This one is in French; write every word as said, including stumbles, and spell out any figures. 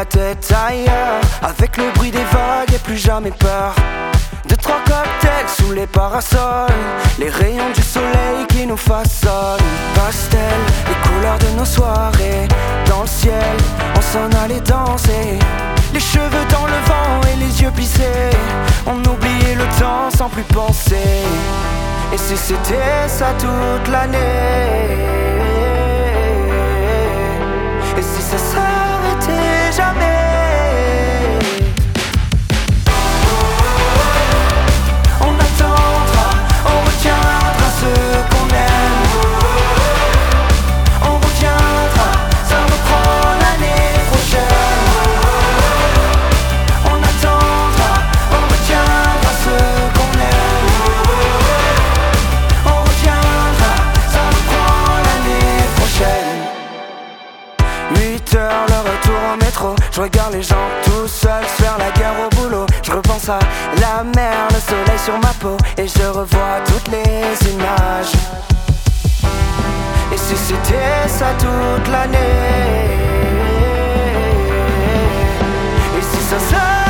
la tête ailleurs, avec le bruit des vagues et plus jamais peur. Deux, trois cocktails sous les parasols, les rayons du soleil qui nous façonnent. Pastel, les couleurs de nos soirées, dans le ciel, on s'en allait danser. Les cheveux dans le vent et les yeux plissés, on oubliait le temps sans plus penser. Et si c'était ça toute l'année, et si ça s'arrêtait jamais. On attendra, on retiendra ce qu'on aime. On retiendra, ça reprend l'année prochaine. On attendra, on retiendra ce qu'on aime. On retiendra, ça reprend l'année prochaine. Huit heures, le retour au métro. Je regarde les gens tout seuls se faire la guerre au boulot. Je repense à la mer, le soleil sur ma peau, et je revois toutes les images. Et si c'était ça toute l'année, et si ça ça